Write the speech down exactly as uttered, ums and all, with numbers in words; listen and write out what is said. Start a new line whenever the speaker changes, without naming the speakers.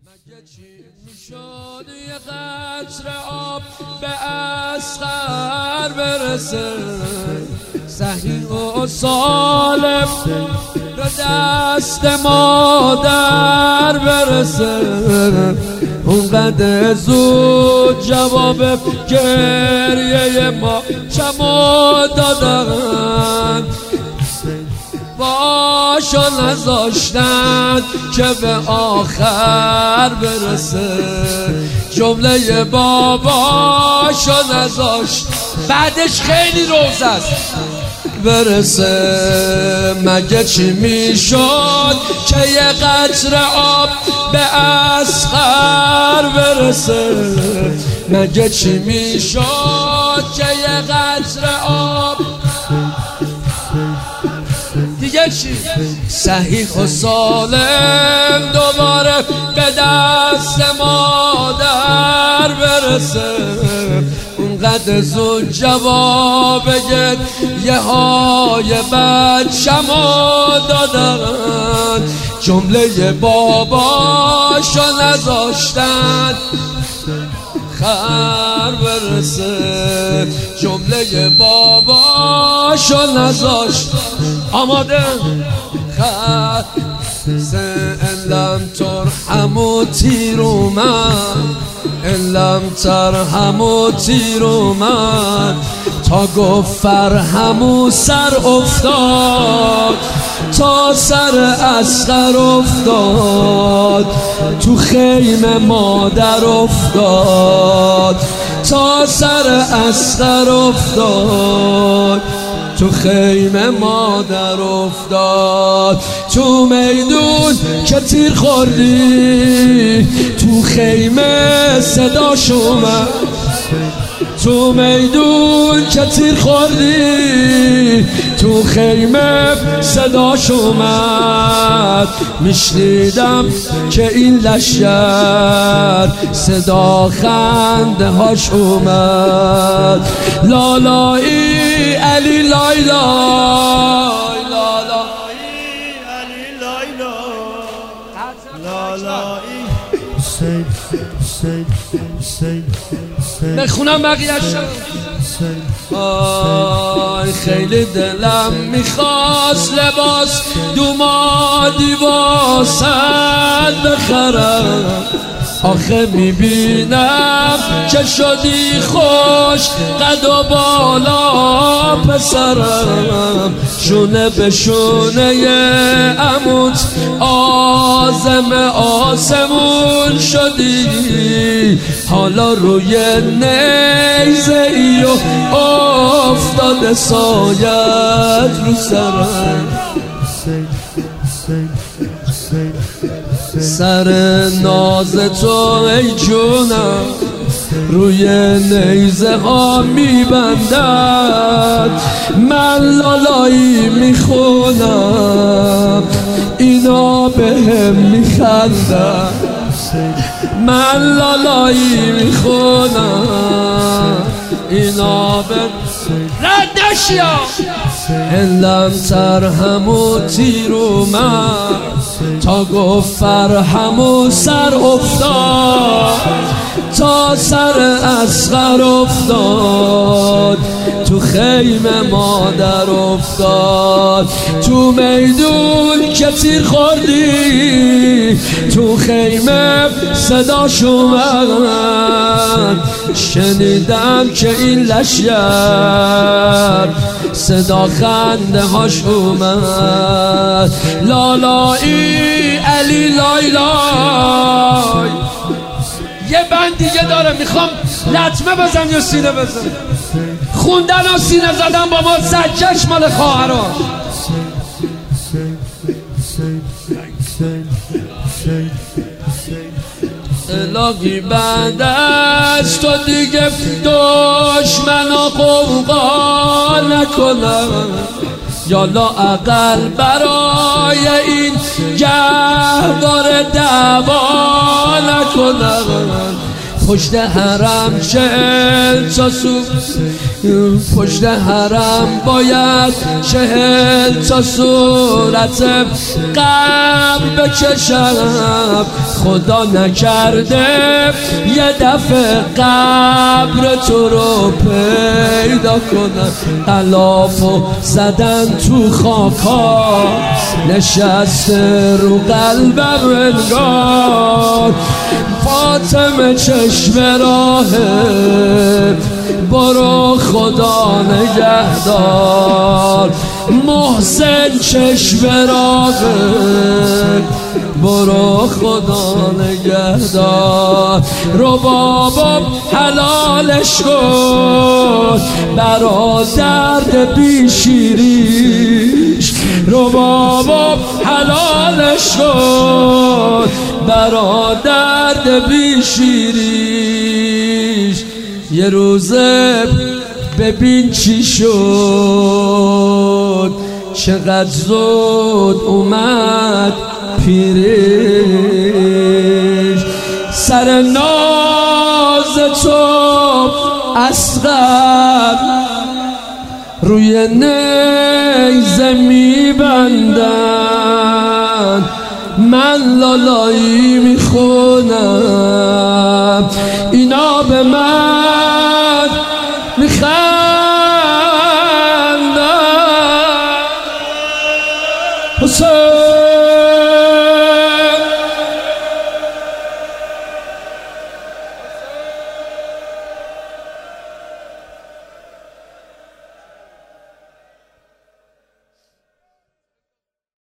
مگه چی میشد یه قطره آب به اصغر برسه، صحیح و سالم به دست مادر برسه، اونقدر زود جواب گریه ما چما دادن، باشو نذاشتن که به آخر برسه، جمله باباشو نذاشت بعدش خیلی روز است برسه. مگه چی میشد که یه قطره آب به اصغر برسه، مگه چی میشد که یه قطره آب دیگه چی صحیح و سالم دوباره به دست مادر برسه، اونقدر زود جواب گریه های بچه‌مو دادن، جمله باباشو نذاشتن خر برسه، جمله باباشو نذاشت آماده خر ان لم ترحموا تیرو من، ان لم ترحموا تیرو من، تا گفت فرهمو سر افتاد، تا سر اصغر افتاد، تو خیمه مادر افتاد، تا سر اصغر افتاد، تو خیمه مادر افتاد، تو میدون که تیر خوردی، تو خیمه صداش اومد، تو میدون که تیر خوردی، تو خیمه صداش اومد، میشنیدم که این لشگر صدا خنده هاش اومد، لالایی علی لایلا بخونم بقیه‌اش. آی خیلی دلم میخواست لباس دومادی واسد بخرم، آخه میبینم که شدی خوش قد و بالا پسرم، شونه به شونه عموت آزم آسمون شدی، حالا روی نیزه ای و افتاده سایت رو سرم، سر ناز تو ای جونم روی نیزه ها میبندد، من لالایی میخونم اینا به هم میخندن، من لالایی میخونم اینا به رد نشیا. ان لم ترحموا تیرو من، تا گفت فرهمو سر افتاد، تا سر اصغر افتاد، تو خیمه مادر افتاد، تو میدون که تیر خوردی، تو خیمه صداش اومد، شنیدم که این لشگر صدا خنده هاش اومد، لالایی علی لایلای. یه بند دیگه داره میخوام لطمه بزن یا سینه بزن، خوندن و سینه زدن با ما زجش مال خواهران. الهی بعد از تو دیگه دشمن و قوقا نکنم، یالا اقل برای این گهواره دعوا نکنم، پشت حرم چهل تا سو پشت حرم باید چهل تا صورت قبر بکشم خدا نکرده یه دفعه قبر تو رو پیدا کنم علافو زدن تو خاکا نشسته رو قلبم انگار فاطمه چشم راهه برو خدا نگهدار محسن چشم راهه برو خدا نگهدار رو بابا حلالش کن برا درد بی شیریش رو بابا حلالش کن برا درد بی شیریش یه روزه ببین چی شد چقدر زود اومد پیریش سر ناز تو اصغر روی نیزه میبندن من لالایی میخونم اینا به من